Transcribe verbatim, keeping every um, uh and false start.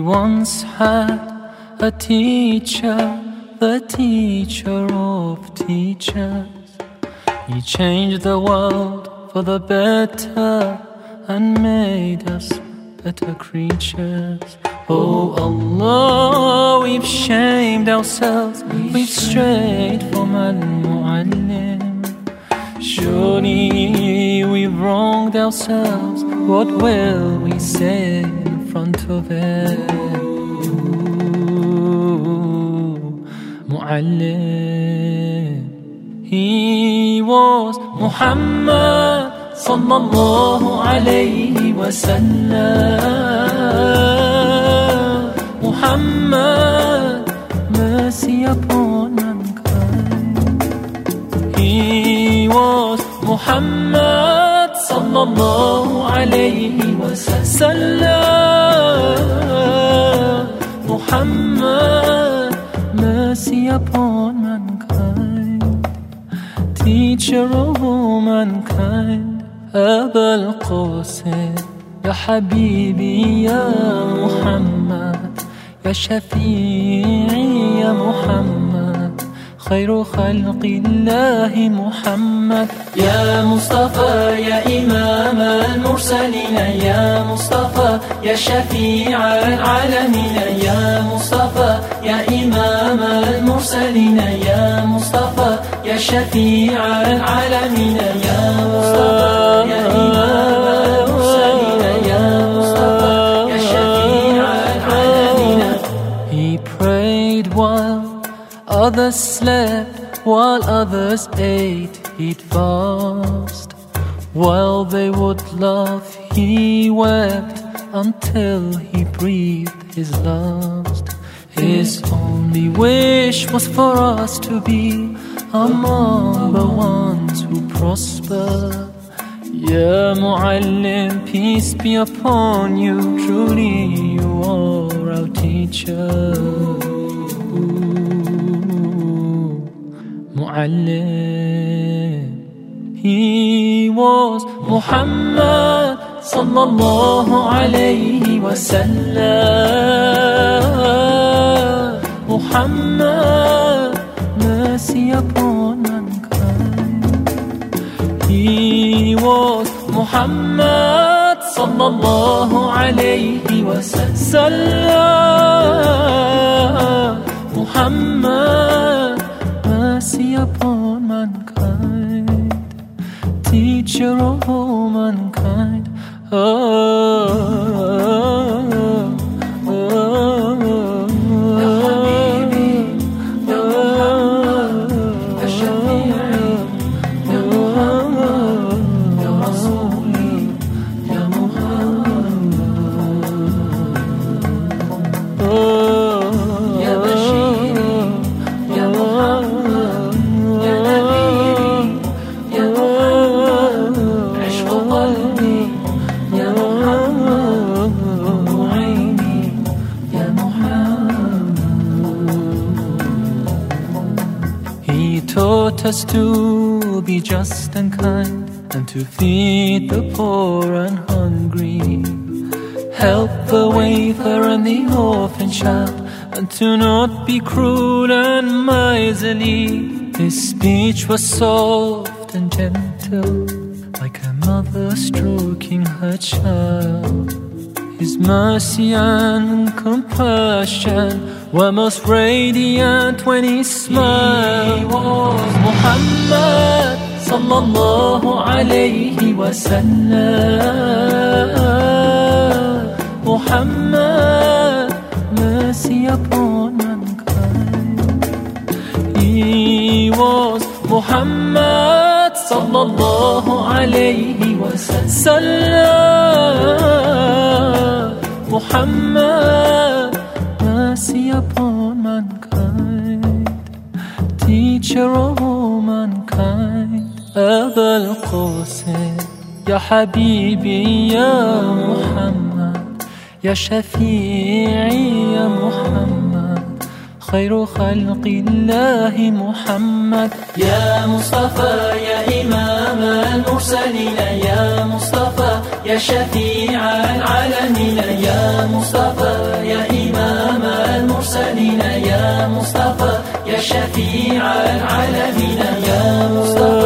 once had a teacher, the teacher of teachers. He changed the world for the better and made us better creatures. Oh Allah, we've shamed ourselves, we've strayed from Al-Mu'allim. Surely we've wronged ourselves, what will we say in front of him? Mu'allim. He was Muhammad sallallahu alayhi wa sallam. Muhammad, mercy upon mankind. He was Muhammad sallallahu alayhi wa sallam. Muhammad, mercy upon mankind, teacher of all mankind. Aba al-Qasim, ya Habibi, ya Muhammad, ya Shafi'i, ya Muhammad, khayru khalqi Allahi Muhammad. Ya Mustafa, ya Imam al-Mursalin, ya Mustafa, ya Shafi'i al-Alamin, ya Mustafa, ya Imam al-Mursalin, ya Mustafa, ya Shafi'i al-Alamin, ya Mustafa, ya Imam al-Mursalin, ya Mustafa, ya Shafi'i al-Alamin. He prayed while others slept, while others ate, he'd fast. While they would laugh, he wept until he breathed his last. His only wish was for us to be among the ones who prosper. Ya Mu'allim, peace be upon you, truly you are our teacher. Mu'allim. He was Muhammad sallallahu alayhi wa sallam. Muhammad, mercy upon mankind. He was Muhammad sallallahu alayhi wa sallam. Muhammad, mercy upon mankind, teacher of all mankind. Oh, oh, oh, Ya Habibi, Ya Muhammad, Ya Shafi'i, Ya Muhammad, Ya Rasuli, Ya Muhammad. Ya Bashiri, Ya Muhammad, Ya Nadhiri, Ya Muhammad, Ishq qalbi, Ya Muhammad, Mu'ayni, Ya Muhammad. He taught us to be just and kind, and to feed the poor and hungry, help the wafer and the orphan child, and to not be cruel and miserly. His speech was soft and gentle, like a mother stroking her child. His mercy and compassion were most radiant when he smiled. He was Muhammad sallallahu alayhi wa sallam. Muhammad, mercy upon mankind. He was Muhammad sallallahu alayhi wa sallam. Muhammad, mercy upon mankind, teacher of all mankind. Aba al-Qasim, ya Habibi, ya Muhammad, ya Shafi'i, ya Muhammad, khayru khalqi Allahi Muhammad. Ya Mustafa, ya Imam al-Mursalin, ya Mustafa, ya Shafi'i al-Alamin, ya Mustafa, ya Imam المرسلين يا مصطفى يا شفيع العالمين يا مصطفى